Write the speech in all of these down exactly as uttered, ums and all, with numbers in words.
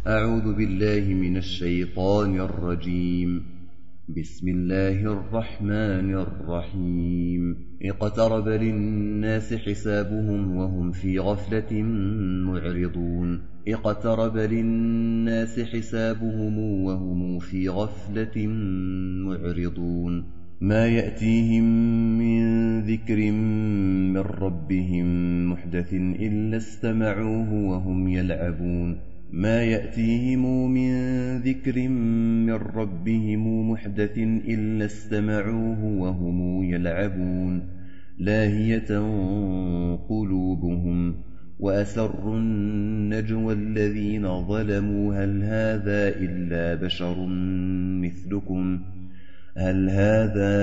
أعوذ بالله من الشيطان الرجيم. بسم الله الرحمن الرحيم. اقترب للناس حسابهم وهم في غفلة معرضون اقترب للناس حسابهم وهم في غفلة معرضون ما يأتيهم من ذكر من ربهم محدث إلا استمعوه وهم يلعبون ما يأتيهم من ذكر من ربهم محدث إلا استمعوه وهم يلعبون لاهية قلوبهم وأسروا النجوى الذين ظلموا هل هذا إلا بشر مثلكم هل هذا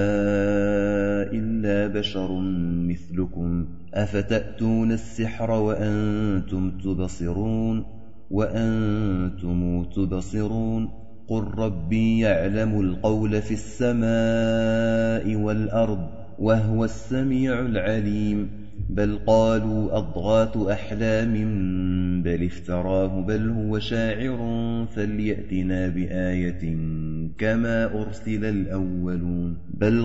إلا بشر مثلكم أفتأتون السحر وأنتم تبصرون وأنتم تبصرون قل ربي يعلم القول في السماء والأرض وهو السميع العليم بل قالوا أضغاث أحلام بل افتراه بل هو شاعر فليأتنا بآية كما أرسل الأولون بل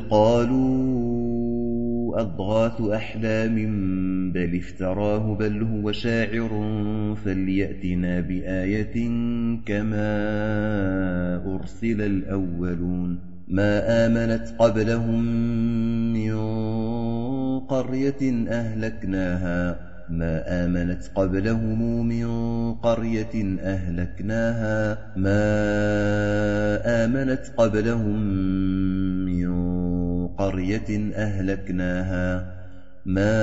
قالوا أضغاث أحلام بل افتراه بل هو شاعر فليأتنا بآية كما أرسل الأولون ما آمنت قبلهم من قرية أهلكناها ما آمنت قبلهم من قرية أهلكناها ما آمنت قبلهم من قرية أهلكناها ما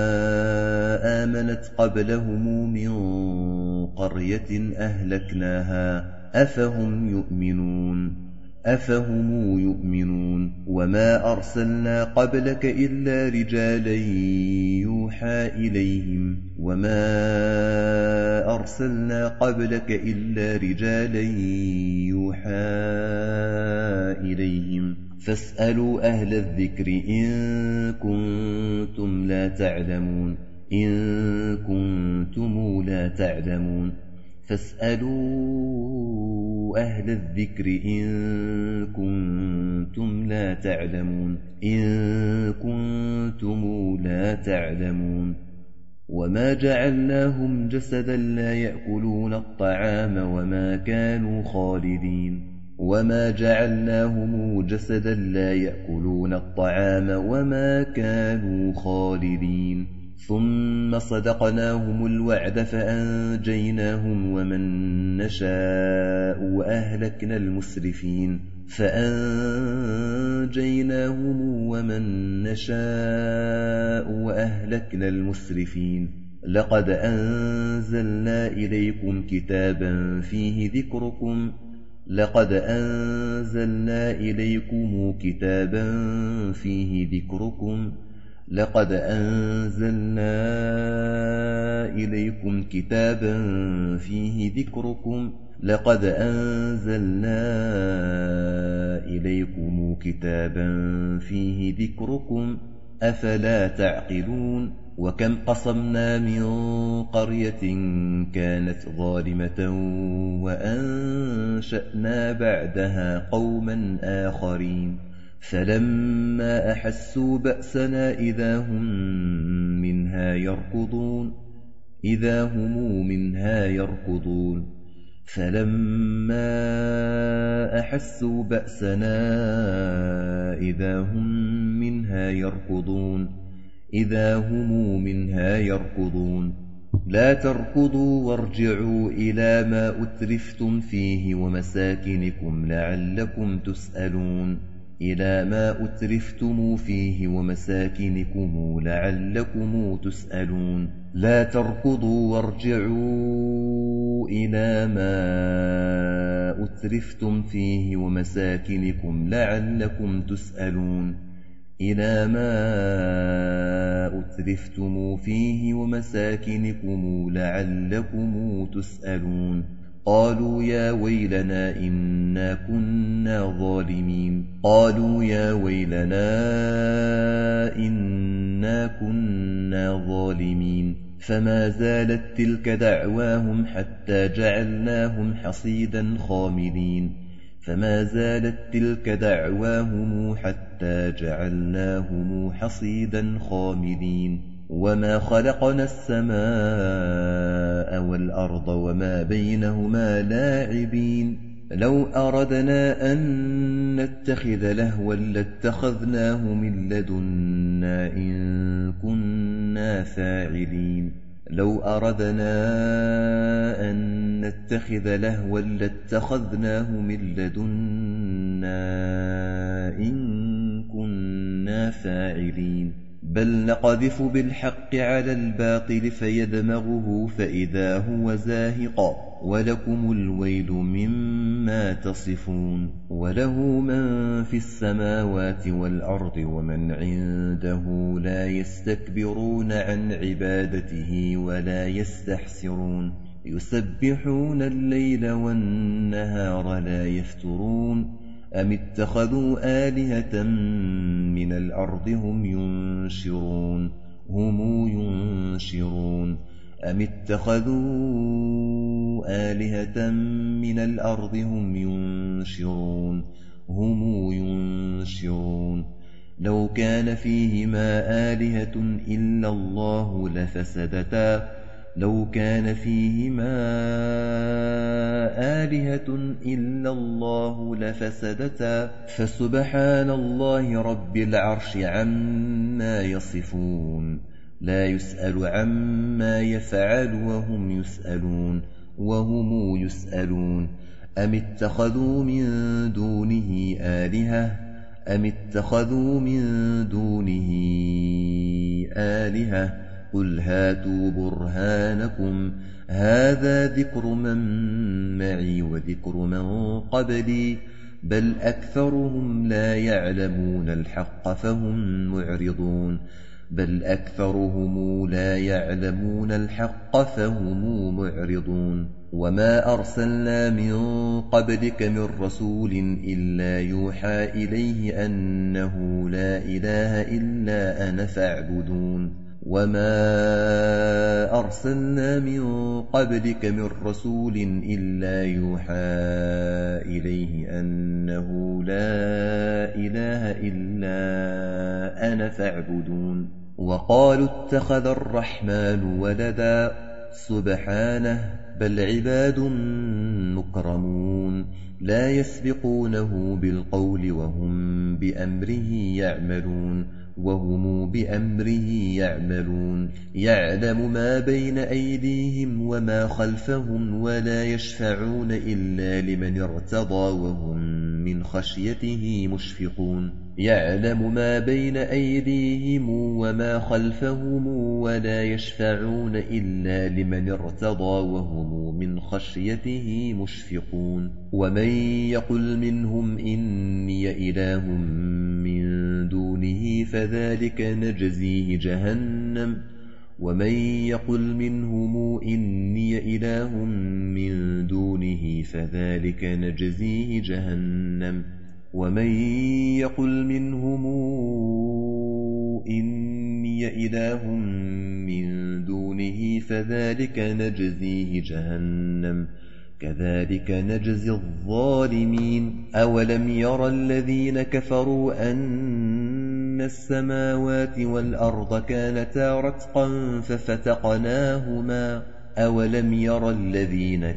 آمنت قبلهم من قرية أهلكناها أفهم يؤمنون أفهم يؤمنون وما أرسلنا قبلك إلا رجالا يوحى إليهم وما أرسلنا قبلك إلا رجالا يوحى إليهم فاسألوا أهل الذكر إن كنتم لا تعلمون إن كنتم لا تعلمون فاسألوا أهل الذكر إن كنتم لا تعلمون إن كنتم لا تعلمون وما جعلناهم جسدا لا يأكلون الطعام وما كانوا خالدين وما جعلناهم جسدا لا يأكلون الطعام وما كانوا خالدين ثم صدقناهم الوعد فأنجيناهم ومن نشاء وأهلكنا المسرفين فأنجيناهم ومن نشاء وأهلكنا المسرفين لقد أنزلنا إليكم كتابا فيه ذكركم لقد أنزلنا إليكم كتابا فيه ذكركم لقد أنزلنا إليكم كتابا فيه ذكركم لقد أنزلنا إليكم كتابا فيه ذكركم أفلا تعقلون وكم قصمنا من قرية كانت ظالمة وأنشأنا بعدها قوما آخرين فلما أحسوا بأسنا إذا هم منها يركضون إذا هم منها يركضون فلما أحسوا بأسنا إذا هم منها يركضون إذا هم منها يركضون لا تركضوا وارجعوا إلى ما أترفتم فيه ومساكنكم لعلكم تسألون إلى ما أترفتم فيه ومساكنكم لعلكم تسألون لا تركضوا وارجعوا إلى ما أترفتم فيه ومساكنكم لعلكم تسألون إلى ما أترفتم فيه ومساكنكم لعلكم تسألون قالوا يا ويلنا إنا كنا ظالمين قالوا يا ويلنا إنا كنا ظالمين فما زالت تلك دعواهم حتى جعلناهم حصيدا خامدين فما زالت تلك دعواهم حتى جعلناهم حصيدا خامدين وما خلقنا السماء والأرض وما بينهما لاعبين لو أردنا أن نتخذ لهوا لاتخذناه من لدنا إن كنا فاعلين لو أردنا أن نتخذ لهوا لاتخذناه من لدنا إن كنا فاعلين بل نقذف بالحق على الباطل فيدمغه فإذا هو زاهق ولكم الويل مما تصفون وله من في السماوات والأرض ومن عنده لا يستكبرون عن عبادته ولا يستحسرون يسبحون الليل والنهار لا يفترون أم اتخذوا آلهة من الأرض هم ينشرون هم ينشرون أم اتخذوا آلهة من الأرض هم ينشرون هم ينشرون لو كان فيهما آلهة إلا الله لفسدتا لو كان فيهما آلهة إلا الله لفسدتا فسبحان الله رب العرش عما يصفون لا يسأل عما يفعل وهم يسألون وهم يسألون أم اتخذوا من دونه آلهة أم اتخذوا من دونه آلهة قل هاتوا برهانكم هذا ذكر من معي وذكر من قبلي بل أكثرهم لا يعلمون الحق فهم معرضون بل أكثرهم لا يعلمون الحق فهم معرضون وما أرسلنا من قبلك من رسول إلا يوحى إليه أنه لا إله إلا أنا فاعبدون وما أرسلنا من قبلك من رسول إلا يوحى إليه أنه لا إله إلا أنا فاعبدون وقالوا اتخذ الرحمن ولدا سبحانه بل عباد مكرمون لا يسبقونه بالقول وهم بأمره يعملون وهم بأمره يعملون يعلم ما بين أيديهم وما خلفهم ولا يشفعون إلا لمن ارتضى وهم من خشيته مشفقون يعلم ما بين أيديهم وما خلفهم ولا يشفعون إلا لمن ارتضى وهم من خشيته مشفقون ومن يقل منهم إني إله من دونه فذلك نجزيه جهنم ومن يقل منهم إني إله من دونه فذلك نجزيه جهنم ومن يقل منهم إني إله من دونه فذلك نجزيه جهنم كذلك نجزي الظالمين أولم يرى الذين كفروا أن السماوات والأرض كانتا رتقا ففتقناهما أولم يرى الذين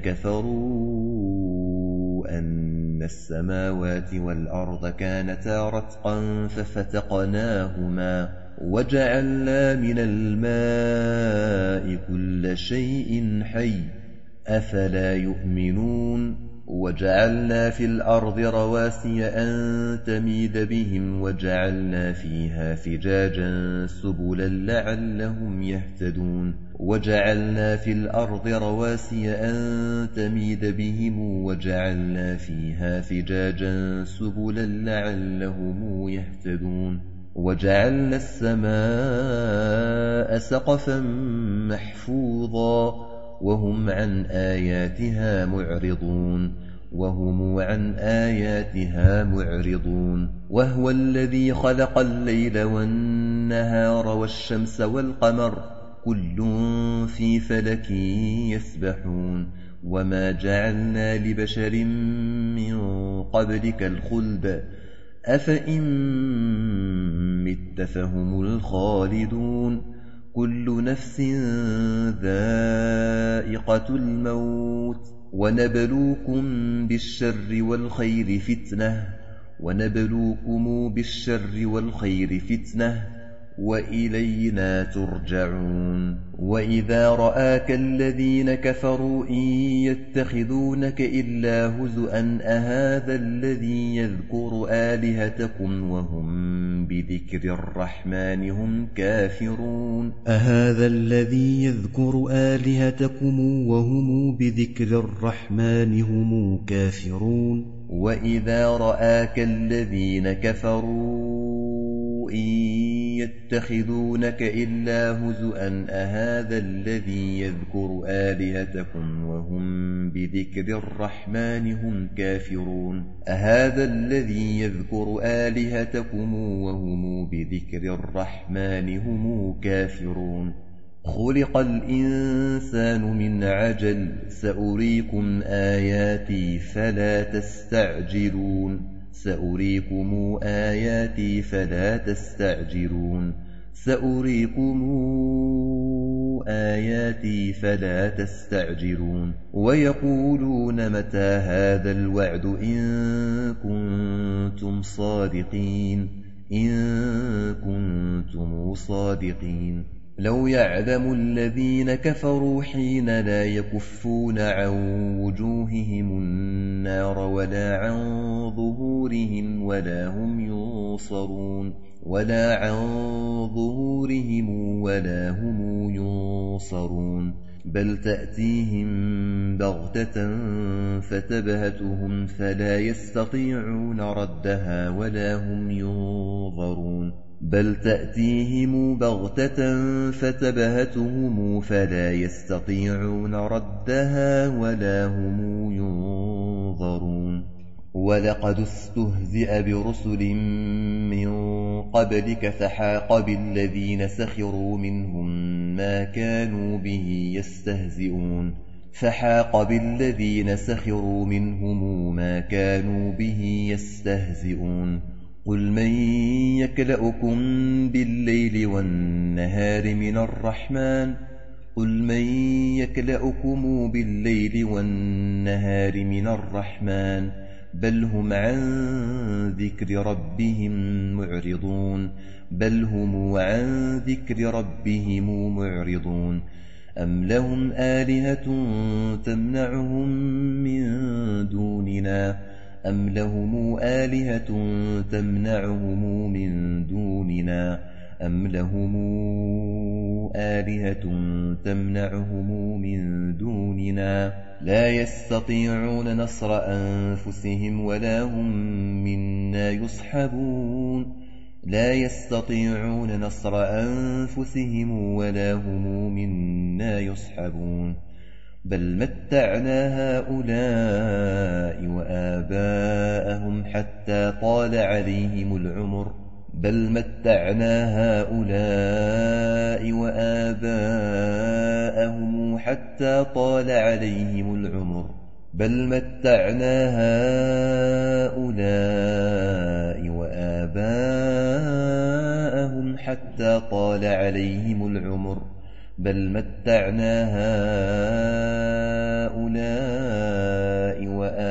كفروا أن السماوات والأرض كانتا رتقا ففتقناهما وجعلنا من الماء كل شيء حي أفلا يؤمنون وجعلنا في الأرض رواسي أن تميد بهم وجعلنا فيها فجاجا سبلا لعلهم يهتدون وجعلنا في الأرض رواسي أن تميد بهم وجعلنا فيها فجاجا سبلا لعلهم يهتدون وجعلنا السماء سقفا محفوظا وهم عن آياتها معرضون وهم عن آياتها معرضون وهو الذي خلق الليل والنهار والشمس والقمر كل في فلك يسبحون وما جعلنا لبشر من قبلك الخلد أفإن مت فهم الخالدون كل نفس ذائقة الموت ونبلوكم بالشر والخير فتنة ونبلوكم بالشر والخير فتنة وإلينا ترجعون وإذا رآك الذين كفروا إن يتخذونك إلا هزؤا أهذا الذي يذكر آلهتكم وهم بذكر الرحمن هم كافرون أهذا الذي يذكر آلهتكم وهم بذكر الرحمن هم كافرون وإذا رآك الذين كفروا إن يتخذونك إلا هزؤا أهذا الذي يذكر آلهتكم وهم بذكر الرحمن هم كافرون أهذا الذي يذكر آلهتكم وهم بذكر الرحمن هم كافرون خلق الإنسان من عجل سأريكم آياتي فلا تستعجلون سأريكم آياتي فلا تستعجلون سأريكم آياتي فلا تستعجلون ويقولون متى هذا الوعد إن كنتم صادقين إن كنتم صادقين لو يعلم الذين كفروا حين لا يكفون عن وجوههم النار ولا عن ظهورهم ولا هم ينصرون ولا عن ظهورهم ولا هم ينصرون بل تأتيهم بغتة فتبهتهم فلا يستطيعون ردها ولا هم ينظرون بل تأتيهم بغتة فتبهتهم فلا يستطيعون ردها ولا هم ينظرون ولقد استهزئ برسل من قبلك فحاق بالذين سخروا منهم ما كانوا به يستهزئون فحاق بالذين سخروا منهم ما كانوا به يستهزئون قل من يكلؤكم بالليل والنهار من الرحمن قل من يكلؤكم بالليل والنهار من الرحمن بل هم عن ذكر ربهم معرضون بل هم عن ذكر ربهم معرضون أم لهم آلهة تمنعهم من دوننا أم لهم آلهة تمنعهم من دوننا أم لهم آلهة تمنعهم من دوننا لا يستطيعون نصر أنفسهم ولا هم منا يصحبون لا يستطيعون نصر أنفسهم ولا هم منا يصحبون بل متعنا هؤلاء وآباءهم حتى طال عليهم العمر بل متعنا هؤلاء وآباءهم حتى طال عليهم العمر بل متعنا هؤلاء وآباءهم حتى طال عليهم العمر بل متعنا هؤلاء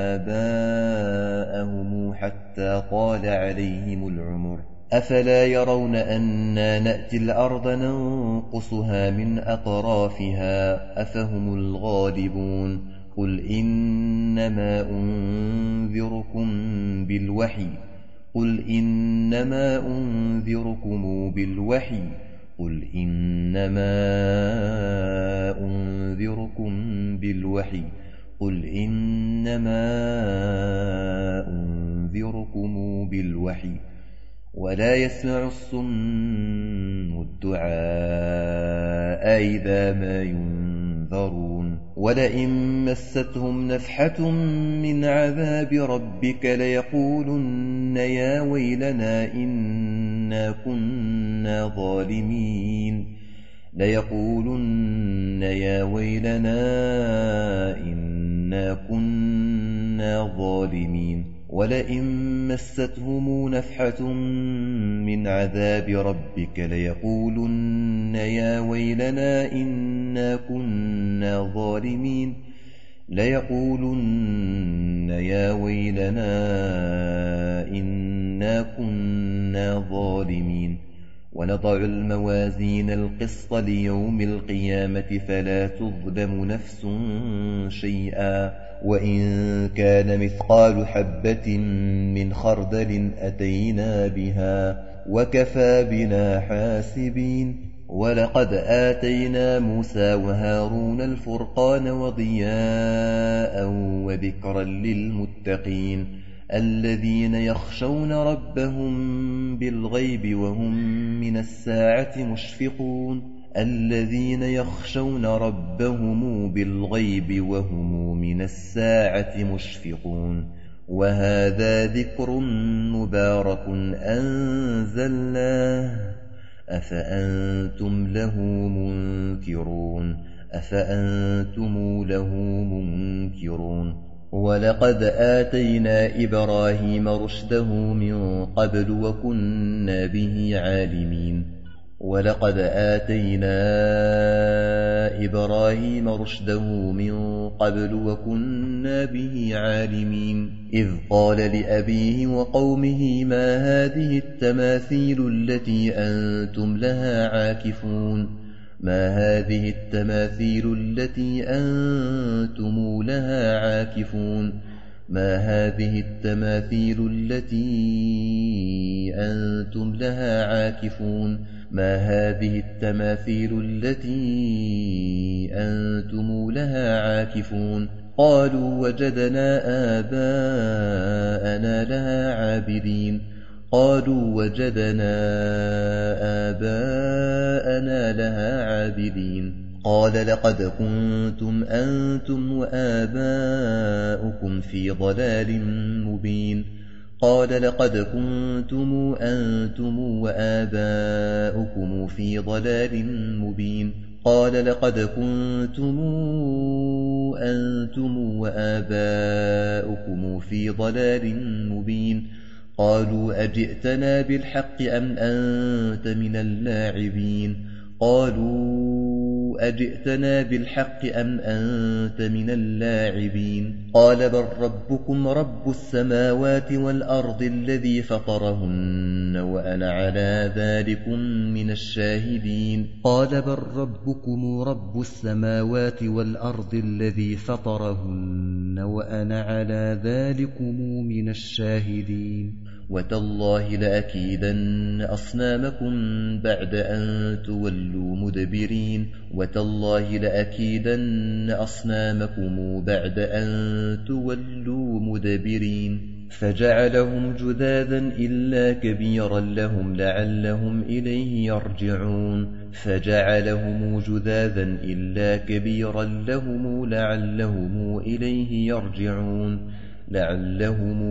وآباءهم حتى طال عليهم العمر أفلا يرون أنا نأتي الأرض ننقصها من أطرافها أفهم الغالبون قل إنما أنذركم بالوحي قل إنما أنذركم بالوحي قل إنما أنذركم بالوحي قل إنما أنذركم بالوحي ولا يسمع الصم الدعاء إذا ما ينذرون ولئن مستهم نفحة من عذاب ربك ليقولن يا ويلنا إنا كنا ظالمين ليقولن يا ويلنا إنا كنا ظالمين ولئن مستهم نفحة من عذاب ربك ليقولن يا ويلنا إنا كنا ظالمين ليقولن يا ويلنا إنا كنا ظالمين ونضع الموازين القسط ليوم القيامة فلا تظلم نفس شيئا وإن كان مثقال حبة من خردل أتينا بها وكفى بنا حاسبين ولقد آتينا موسى وهارون الفرقان وضياء وذكرا للمتقين الذين يخشون ربهم بالغيب وهم من الساعة مشفقون الذين يخشون ربهم بالغيب وهم من الساعة مشفقون وهذا ذكر مبارك أنزلناه أفأنتم له منكرون أفأنتم له منكرون ولقد آتينا إبراهيم رشده من قبل وكنا به عالمين ولقد آتينا إبراهيم رشده من قبل وكنا به عالمين إذ قال لأبيه وقومه ما هذه التماثيل التي أنتم لها عاكفون ما هذه التماثيل التي أنتم لها عاكفون ما هذه التماثيل التي أنتم لها عاكفون ما هذه التماثيل التي أنتم لها عاكفون قالوا وجدنا آباءنا لها عابدين قالوا وجدنا آباءنا لها عابدين قال لقد كنتم أنتم وآباؤكم في ضلال مبين قال لقد كنتم أنتم وآباؤكم في ضلال مبين قال لقد كنتم أنتم وآباؤكم في ضلال مبين قالوا أجئتنا بالحق أم أنت من اللاعبين قالوا أجئتنا بالحق أم أنت من اللاعبين قال بل ربكم رب السماوات والأرض الذي فطرهن وأنا على ذلكم من الشاهدين قال بل ربكم رب السماوات والأرض الذي فطرهن وأنا على ذلكم من الشاهدين وتالله لأكيدن أصنامكم بعد أن تولوا مدبرين وتالله لأكيدن أصنامكم بعد أن تولوا مدبرين فجعلهم جذاذا إلا كبيرا لهم لعلهم إليه يرجعون فجعلهم جذاذا إلا كبيرا لهم لعلهم إليه يرجعون لعلهم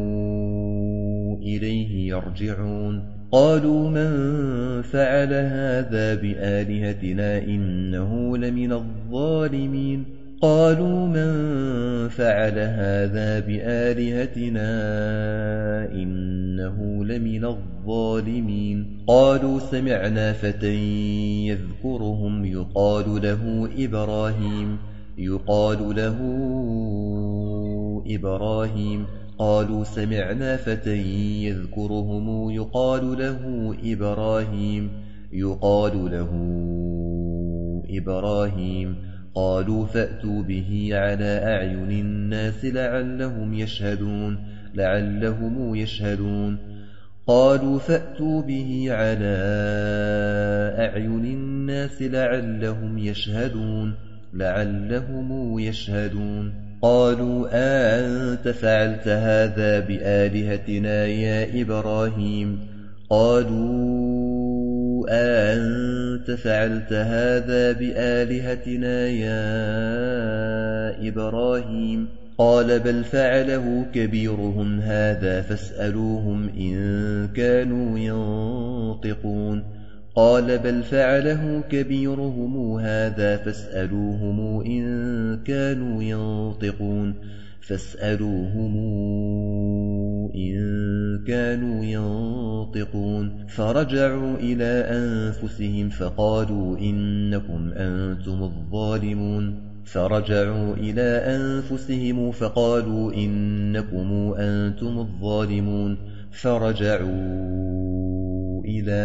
إليه يرجعون قالوا من فعل هذا بآلهتنا إنه لمن الظالمين قالوا من فعل هذا بآلهتنا إنه لمن الظالمين قالوا سمعنا فتى يذكرهم يقال له إبراهيم يقال له إبراهيم قالوا سمعنا فتى يذكرهم يقال له إبراهيم يقال له إبراهيم قالوا فأتوا به على أعين الناس لعلهم يشهدون لعلهم يشهدون قالوا فأتوا به على أعين الناس لعلهم يشهدون لعلهم يشهدون قالوا أنت فعلت هذا بآلهتنا يا إبراهيم قالوا أنت فعلت هذا بآلهتنا يا إبراهيم قال بل فعله كبيرهم هذا فاسألوهم إن كانوا ينطقون قال بل فعله كبيرهم هذا فاسألوهم إن كانوا ينطقون فاسألوهم إن كانوا ينطقون فرجعوا إلى أنفسهم فقالوا إنكم أنتم الظالمون فرجعوا إلى أنفسهم فقالوا إنكم أنتم الظالمون فرجعوا إلى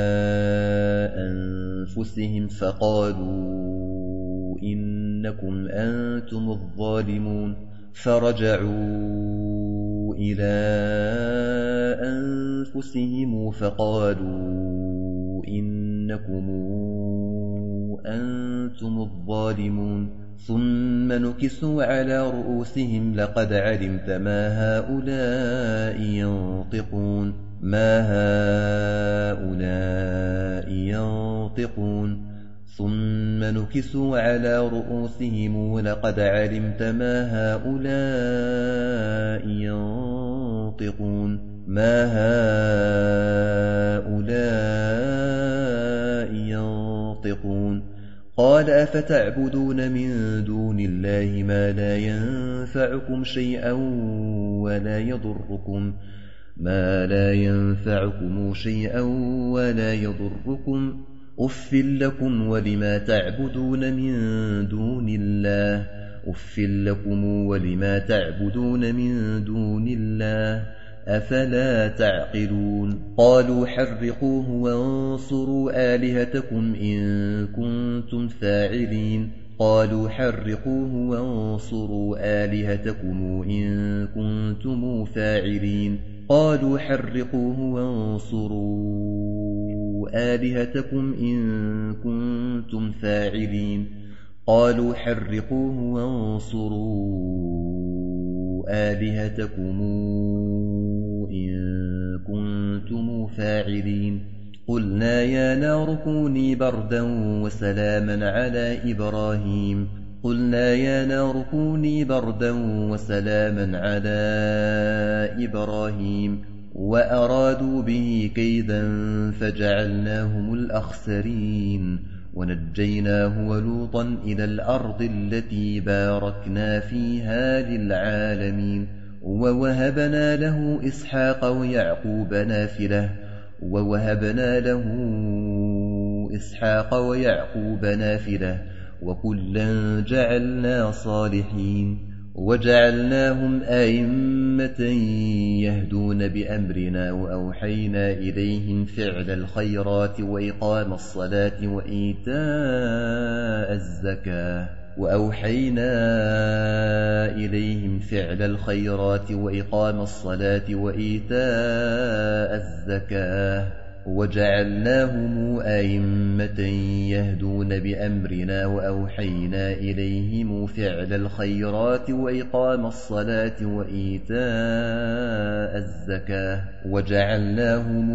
أنفسهم فقالوا إنكم أنتم الظالمون فرجعوا إلى أنفسهم فقالوا إنكم أنتم الظالمون ثم نكسوا على رؤوسهم لقد علمت ما هؤلاء ينطقون ما هؤلاء ينطقون ثم نكسوا على رؤوسهم لقد علمت ما هؤلاء ينطقون ما هؤلاء ينطقون قال أفتعبدون من دون الله ما لا ينفعكم شيئا ولا يضركم ما لا ينفعكم شيئا ولا يضركم أف لكم ولما تعبدون من دون الله أف لكم ولما تعبدون من دون الله أفلا تعقلون قالوا حرقوه وانصروا آلهتكم إن كنتم فاعلين قالوا حرقوه وانصروا آلهتكم إن كنتم فاعلين قالوا حرقوه وانصروا آلهتكم إن كنتم فاعلين قالوا حرقوه وانصروا آلهتكم إن كنتم فاعلين قلنا يا نار كوني بردا وسلاما على إبراهيم قلنا يا نار كوني بردا وسلاما على إبراهيم وأرادوا به كيدا فجعلناهم الأخسرين ونجيناه ولوطا إلى الأرض التي باركنا فيها للعالمين ووهبنا له إسحاق ويعقوب نافلة ووهبنا له إسحاق ويعقوب نافلة وكلا جعلنا صالحين وجعلناهم أئمة يهدون بأمرنا وأوحينا إليهم فعل الخيرات وإقام الصلاة وإيتاء الزكاة وأوحينا إليهم فعل الخيرات وإقام الصلاة وإيتاء الزكاة وجعلناهم أئمة يهدون بأمرنا وأوحينا إليهم فعل الخيرات وإقام الصلاة وإيتاء الزكاة وجعلناهم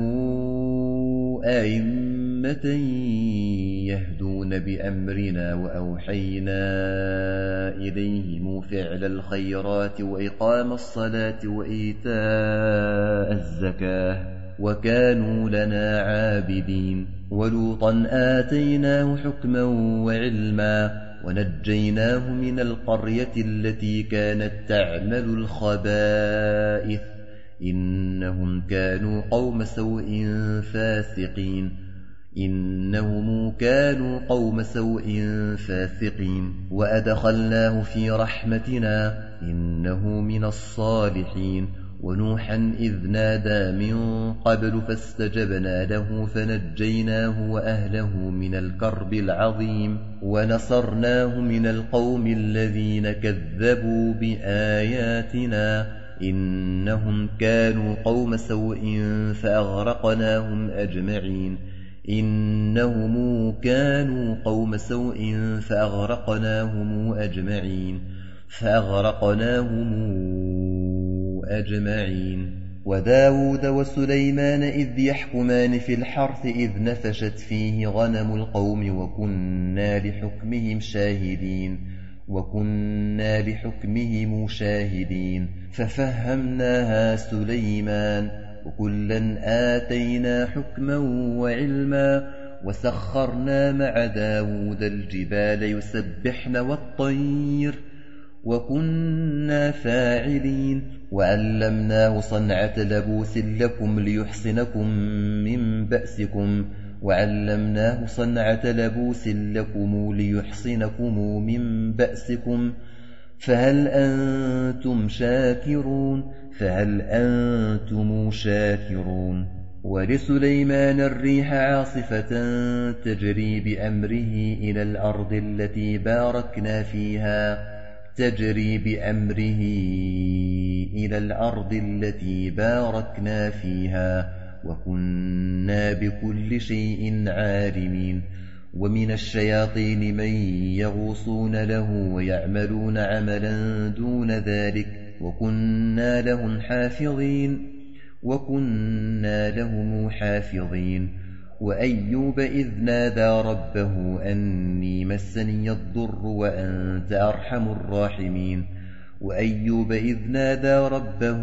أئمة يهدون بأمرنا وأوحينا إليهم فعل الخيرات وإقام الصلاة وإيتاء الزكاة وكانوا لنا عابدين ولوطا آتيناه حكما وعلما ونجيناه من القرية التي كانت تعمل الخبائث إنهم كانوا قوم سوء فاسقين إنهم كانوا قوم سوء فاسقين وأدخلناه في رحمتنا إنه من الصالحين ونوحا إذ نادى من قبل فاستجبنا له فنجيناه وأهله من الكرب العظيم ونصرناه من القوم الذين كذبوا بآياتنا إنهم كانوا قوم سوء فأغرقناهم أجمعين إنهم كانوا قوم سوء فأغرقناهم أجمعين فأغرقناهم أجمعين وداود وسليمان إذ يحكمان في الحرث إذ نفشت فيه غنم القوم وكنا لحكمهم شاهدين وكنا لحكمهم شاهدين ففهمناها سليمان وكلا آتينا حكما وعلما وسخرنا مع داود الجبال يسبحن والطير وكنا فاعلين وعلمناه صنعة لبوس لكم ليحصنكم من بأسكم وعلمناه صنعة لبوس لكم ليحصنكم من بأسكم فهل أنتم شاكرون فهل أنتم شاكرون ولسليمان الريح عاصفة تجري بأمره إلى الأرض التي باركنا فيها تجري بأمره إلى الأرض التي باركنا فيها وكنا بكل شيء عالمين ومن الشياطين من يغوصون له ويعملون عملا دون ذلك وكنا لهم حافظين وكنا لهم حافظين وأيوب إذ نادى ربه أني مسني الضر وأنت أرحم الراحمين وأيوب إذ نادى ربه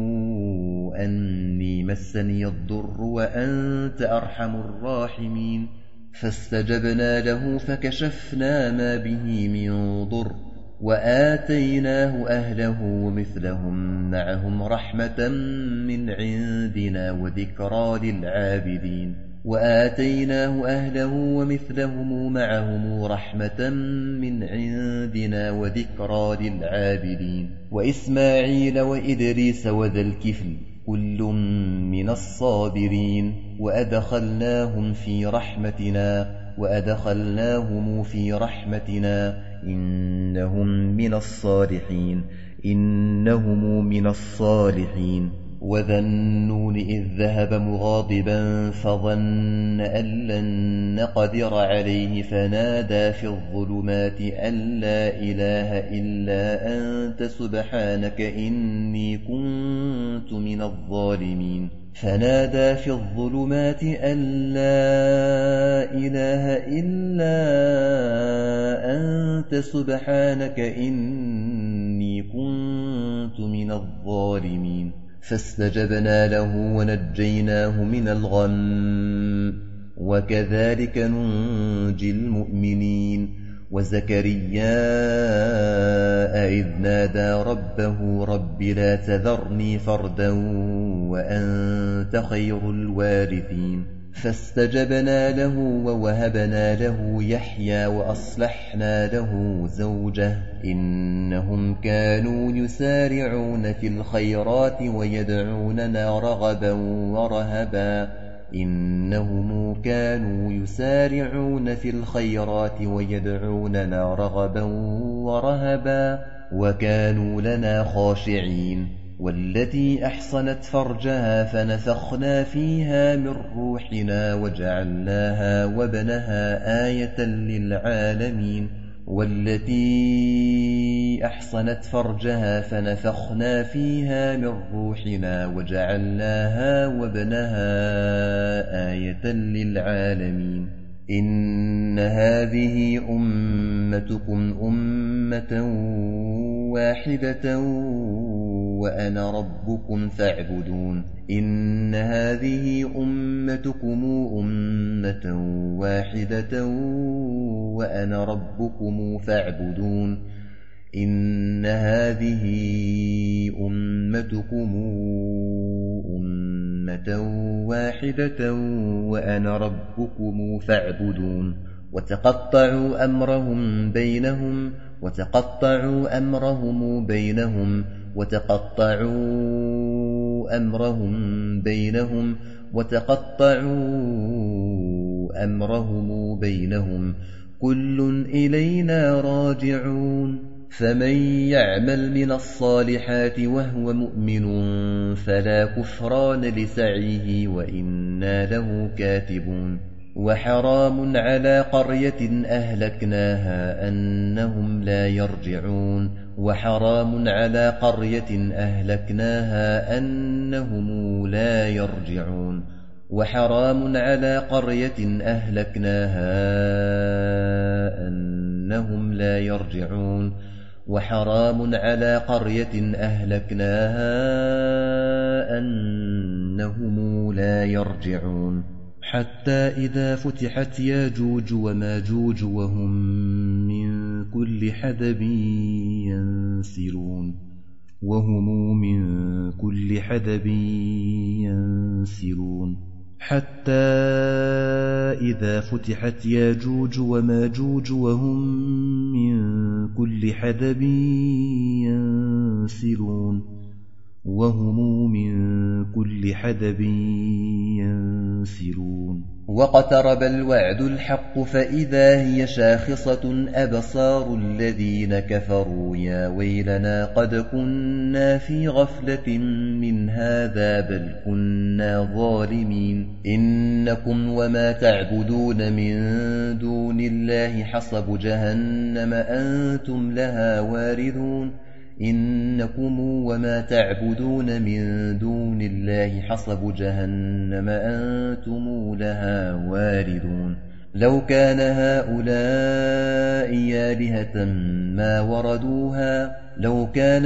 أني مسني الضر وأنت أرحم الراحمين فاستجبنا له فكشفنا ما به من ضر وآتيناه أهله ومثلهم معهم رحمة من عندنا وذكرى للعابدين وآتيناه أهله ومثلهم معهم رحمة من عندنا وذكرى للعابدين وإسماعيل وإدريس وذا الكفل كل من الصابرين وأدخلناهم في رحمتنا وأدخلناهم في رحمتنا إنهم من الصالحين إنهم من الصالحين وذا النون إذ ذهب مغاضبا فظن أن لن نقدر عليه فنادى في الظلمات أن لا إله إلا أنت سبحانك إني كنت من الظالمين فنادى في الظلمات أن لا إله إلا أنت سبحانك إني كنت من الظالمين فاستجبنا له ونجيناه من الغم وكذلك ننجي المؤمنين وزكريا إذ نادى ربه رب لا تذرني فردا وأنت خير الوارثين فاستجبنا له ووهبنا له يحيى وأصلحنا له زوجه إنهم كانوا يسارعون في الخيرات ويدعوننا رغبا ورهبا إنهم كانوا يسارعون في الخيرات ويدعوننا رغبا ورهبا وكانوا لنا خاشعين والتي أحصنت فرجها فنفخنا فيها من روحنا وجعلناها وابنها آية للعالمين والتي أحصنت فرجها فنفخنا فيها من روحنا وجعلناها وابنها آية للعالمين إن هذه أمتكم أمة واحدة وأنا ربكم فاعبدون إن هذه أمتكم أمة واحدة وأنا ربكم فاعبدون إن هذه أمتكم أمة واحدة وأنا ربكم فاعبدون وتقطعوا أمرهم بينهم وتقطعوا أمرهم بينهم وتقطعوا أمرهم بينهم وتقطعوا أمرهم بينهم كل إلينا راجعون فمن يعمل من الصالحات وهو مؤمن فلا كفران لسعيه وإنا له كاتبون وحرام على قرية أهلكناها أنهم لا يرجعون وحرام على قرية أهلكناها أنهم لا يرجعون وحرام على قرية أهلكناها أنهم لا يرجعون وحرام على قرية أهلكناها أنهم لا يرجعون حتى إذا فتحت ياجوج وماجوج وهم من كل حدب ينسلون وهم من كل حدب ينسلون حتى إذا فتحت ياجوج وماجوج وهم من كل حدب ينسلون وهم من كل حدب ينسلون واقترب الوعد الحق فإذا هي شاخصة أبصار الذين كفروا يا ويلنا قد كنا في غفلة من هذا بل كنا ظالمين إنكم وما تعبدون من دون الله حصب جهنم أنتم لها واردون إنكم وما تعبدون من دون الله حصب جهنم أنتم لها واردون لو كان هؤلاء آلهة ما وردوها لو كان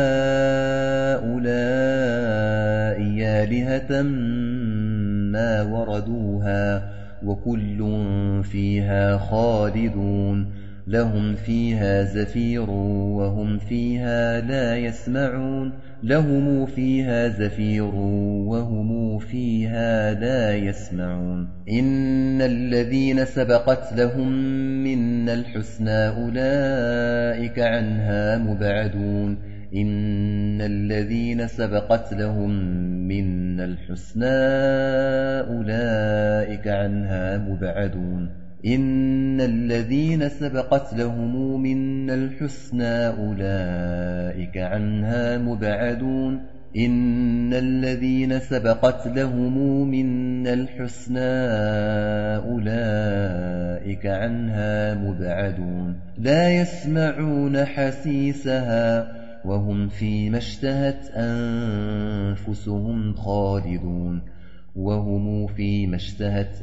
هؤلاء آلهة ما وردوها وكل فيها خالدون لهم فيها زفير وهم فيها لا يسمعون لهم فيها زفير وهم فيها لا يسمعون إن الذين سبقت لهم منا الحسنى أولئك عنها مبعدون إن الذين سبقت لهم منا الحسنى أولئك عنها مبعدون إن الذين سبقت لهم منا الحسنى أولئك عنها مبعدون إن الذين سبقت لهم منا الحسنى أولئك عنها مبعدون لا يسمعون حسيسها وهم فيما اشتهت أنفسهم خالدون وهم فيما اشتهت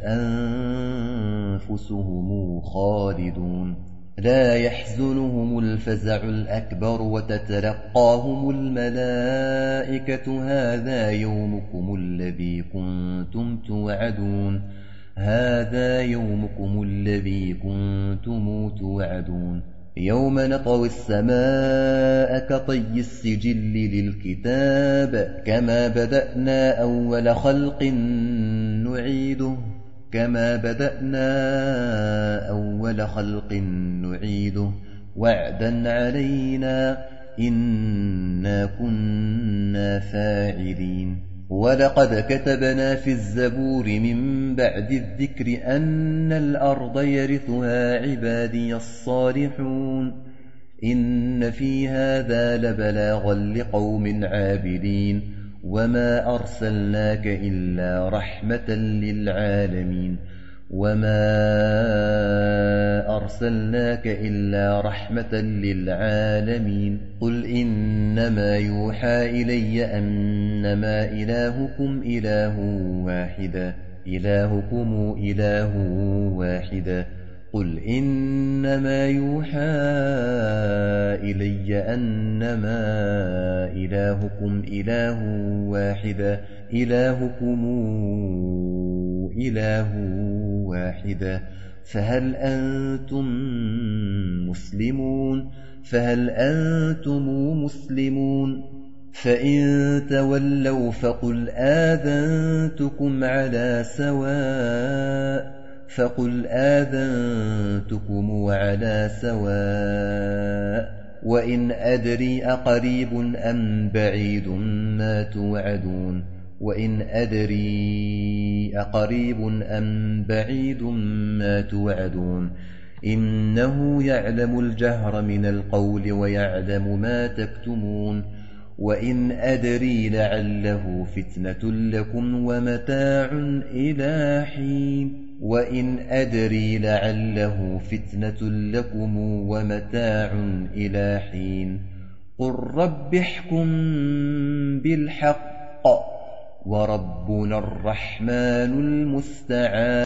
أنفسهم خالدون لا يحزنهم الفزع الأكبر وتتلقاهم الملائكة هذا يومكم الذي كنتم توعدون هذا يومكم الذي كنتم توعدون يوم نطوي السماء كطي السجل للكتاب كما بدأنا أول خلق نعيده كما بدأنا أول خلق نعيده وعدا علينا إنا كنا فاعلين ولقد كتبنا في الزبور من بعد الذكر أن الأرض يرثها عبادي الصالحون إن في هذا لبلاغا لقوم عابدين وما أرسلناك إلا رحمة للعالمين وما أرسلناك إلا رحمة للعالمين قل إنما يوحى إلي أنما إلهكم إله واحد إلهكم إله واحد قل إنما يوحى إلي أنما إلهكم إله واحد إلهكم إله واحد فهل أنتم مسلمون فهل أنتم مسلمون فإن تولوا فقل آذنتكم على سواء فقل آذنتكم على سواء وإن أدري أقريب أم بعيد ما توعدون وإن أدري أقريب أم بعيد ما توعدون إنه يعلم الجهر من القول ويعلم ما تكتمون وإن أدري لعله فتنة لكم ومتاع إلى حين وإن أدري لعله فتنة لكم ومتاع إلى حين قل رب احكم بالحق وربنا الرحمن المستعان